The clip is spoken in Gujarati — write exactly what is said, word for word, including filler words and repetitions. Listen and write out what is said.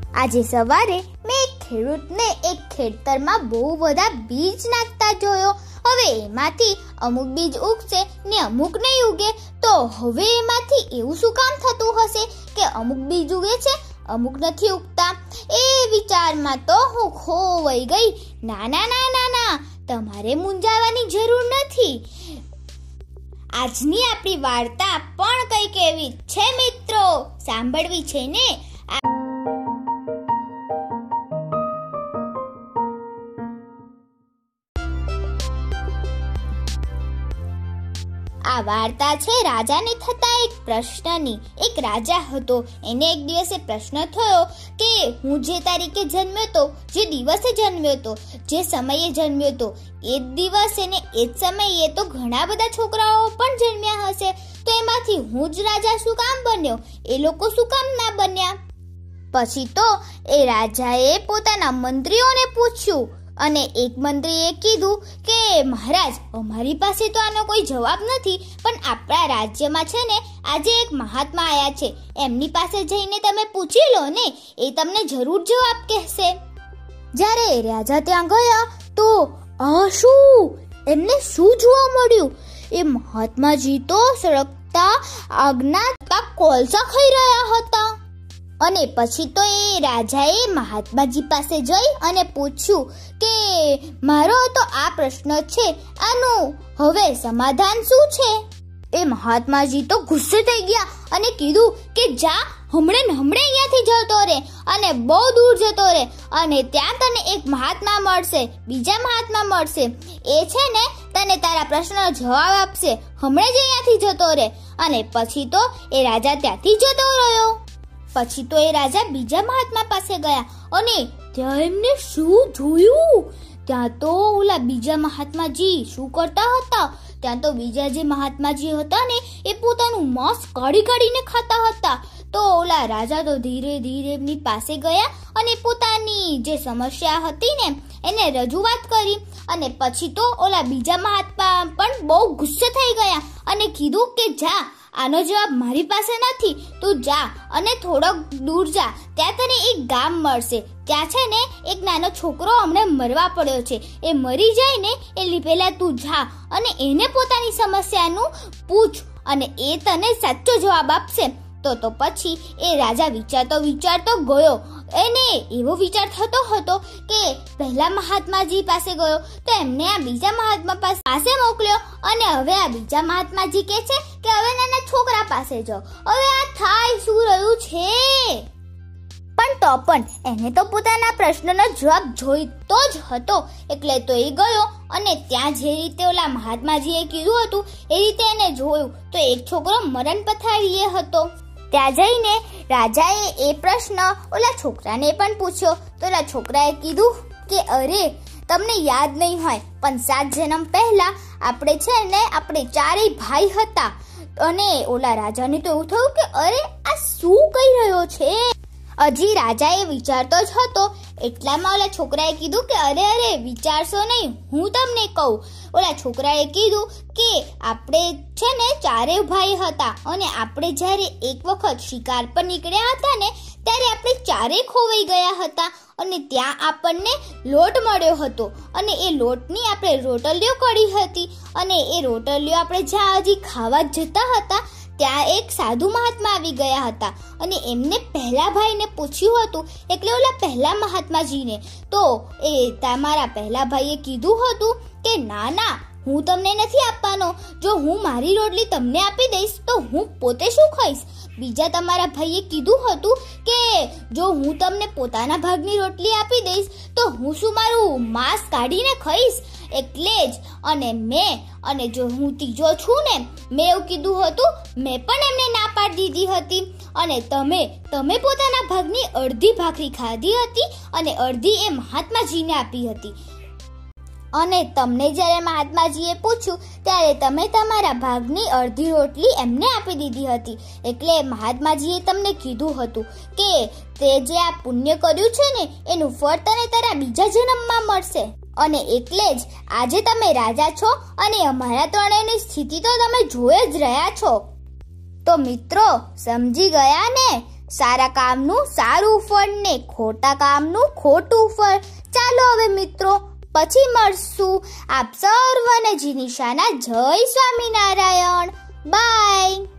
આજે સવારે મેં એક ખેડૂતને એક ખેતરમાં બહુ બધા બીજ નાખતા જોયો. હવે એમાંથી અમુક બીજ ઉગશે ને અમુક નહીં ઉગે, તો હવે એમાંથી એવું શું કામ થતું હશે કે અમુક બીજ ઉગે છે અમુક નથી ઉગતા? એ વિચારમાં તો હું ખોવાઈ ગઈ. ના ના ના ના ના, તમારે મૂંઝાવાની જરૂર નથી. આજની આપણી વાર્તા પણ કંઈક એવી છે મિત્રો, સાંભળવી છે ને? આ વાર્તા છે રાજાને થતા એક પ્રશ્નની. એક રાજા હતો, એને એક દિવસે પ્રશ્ન થયો કે હું જે તારીખે જન્મ્યો તો, જે દિવસે જન્મ્યો તો, જે સમયે જન્મ્યો તો, એ જ દિવસે ને એ જ સમયે તો ઘણા બધા છોકરાઓ પણ જન્મ્યા હશે, તો એમાંથી હું જ રાજા શું કામ બન્યો, એ લોકો શું કામ ના બન્યા? પછી તો એ રાજાએ પોતાના મંત્રીઓને પૂછ્યું અને એક મંત્રીએ કીધું કે મહારાજ, અમારી પાસે તો આનો કોઈ જવાબ નથી, પણ આપણા રાજ્યમાં છે ને આજે એક મહાત્મા આવ્યા છે, એમની પાસે જઈને તમે પૂછી લો ને, એ તમને જરૂર જવાબ કહેશે. જ્યારે રાજા ત્યાં ગયા તો આ શું, એમને શું જોવા મળ્યું? એ મહાત્માજી તો સળગતા આગના કોલસા ખાઈ રહ્યા હતા. અને પછી તો એ રાજાએ મહાત્માજી પાસે જઈ અને પૂછ્યું કે મારો તો આ પ્રશ્ન છે, આનું હવે સમાધાન શું છે? એ મહાત્માજી તો ગુસ્સે થઈ ગયા અને કીધું કે જા, હમણે ને હમણે અહીંયાથી જતો રે અને બહુ દૂર જતો રે, અને ત્યાં તને એક મહાત્મા મળશે, બીજા મહાત્મા મળશે, એ છે ને તને તારા પ્રશ્નનો જવાબ આપશે, હમણે જ અહીંયાથી જતો રે. અને પછી તો એ રાજા ત્યાંથી જતો રહ્યો. પછી તો એ રાજા બીજા મહાત્મા પાસે ગયા અને ત્યાં એમને શું જોયું? ત્યાં તો ઓલા બીજા મહાત્માજી શું કરતા હતા? ત્યાં તો બીજા જે મહાત્માજી હતા ને એ પોતાનું માંસ કાઢી કાઢીને ખાતા હતા. તો ઓલા રાજા તો ધીરે ધીરે એમની પાસે ગયા અને પોતાની જે સમસ્યા હતી ને એને રજૂઆત કરી. અને પછી તો ઓલા બીજા મહાત્મા પણ બહુ ગુસ્સે થઈ ગયા અને કીધું કે જા, આનો જવાબ મારી પાસે નથી, તું જા અને થોડોક દૂર જા, ત્યાં તને એક ગામ મળશે, ત્યાં છે ને એક નાનો છોકરો હમણાં મરવા પડ્યો છે, એ મરી જાય ને એટલે પહેલા તું જા અને એને પોતાની સમસ્યાનું પૂછ અને એ તને સાચો જવાબ આપશે. તો તો પછી એ રાજા વિચારતો વિચારતો ગયો. એને એવો વિચાર થતો હતો કે પહેલા મહાત્માજી પાસે ગયો તો એમને આ બીજા મહાત્મા પાસે મોકલ્યો, અને હવે આ બીજા મહાત્માજી કહે છે કે હવે નાના છોકરા પાસે જાઓ. હવે આ થાય શું રહ્યું છે? પણ તો પણ એને તો પોતાના પ્રશ્નનો જવાબ જોઈતો જ હતો, એટલે તો એ ગયો અને ત્યાં જે રીતે ઓલા મહાત્માજીએ કીધું હતું એ રીતે એને જોયું તો એક છોકરો મરણ પથારીએ હતો. ત્યાં જઈને રાજાએ એ પ્રશ્ન ઓલા છોકરાને પણ પૂછ્યો તો ઓલા છોકરાએ કીધું કે અરે, તમને યાદ નહીં હોય પણ સાત જન્મ પહેલા આપણે છે ને આપણે ચારેય ભાઈ હતા. અને ઓલા રાજાને તો એવું થયું કે અરે આ શું કહી રહ્યો છે? હજી રાજા એ વિચારતો જ હતો એટલામાં ઓલા છોકરાએ કીધું કે અરે અરે વિચારશો નહીં, હું તમને કહું. ઓલા છોકરાએ કીધું કે આપણે છે ને ચારેય ભાઈ હતા અને આપણે જ્યારે એક વખત શિકાર પર નીકળ્યા હતા ને ત્યારે આપણે ચારેય ખોવાઈ ગયા હતા અને ત્યાં આપણને લોટ મળ્યો હતો અને એ લોટની આપણે રોટલીઓ કરી હતી અને એ રોટલીઓ આપણે જ્યાં હજી ખાવા જતા હતા ત્યાં એક સાધુ મહાત્મા આવી ગયા હતા અને એમને પહેલા ભાઈને પૂછ્યું હતું, એટલે ઓલા પહેલા મહાત્માજીને તો એ તમારા પહેલા ભાઈએ કીધું હતું કે ના ના, હું તમને નથી આપવાનો, જો હું મારી રોટલી તમને આપી દઈશ તો હું પોતે શું ખાઈશ? બીજા તમારા ભાઈએ કીધું હતું કે જો હું તમને પોતાના ભાગની રોટલી આપી દઈશ તો હું શું મારું માંસ કાઢીને ખાઈશ? એટલે જ અને મેં અને જો હું ત્રીજો છું ને, મેં એવું કીધું હતું, મેં પણ એમને ના પાડી દીધી હતી. અને તમે તમે પોતાના ભાગની અડધી ભાખરી ખાધી હતી અને અડધી એ મહાત્માજીને આપી હતી. અને તમને જ્યારે મહાત્માજીએ પૂછ્યું ત્યારે તમે તમારા ભાગની અડધી રોટલી એમને આપી દીધી હતી. એટલે મહાત્માજીએ તમને કીધું હતું કે તે જે આ પુણ્ય કર્યું છે ને એનું ફળ તને તારા બીજા જન્મમાં મળશે. અને એટલે જ આજે તમે રાજા છો અને અમારા ત્રણેયની સ્થિતિ તો તમે જોઈ જ રહ્યા છો. તો મિત્રો સમજી ગયા ને? સારા કામનું સારું ફળ ને ખોટા કામનું ખોટું ફળ. ચાલો હવે મિત્રો પછી મળશું. આપ સર્વને જીનિશાના જય સ્વામિનારાયણ. બાય.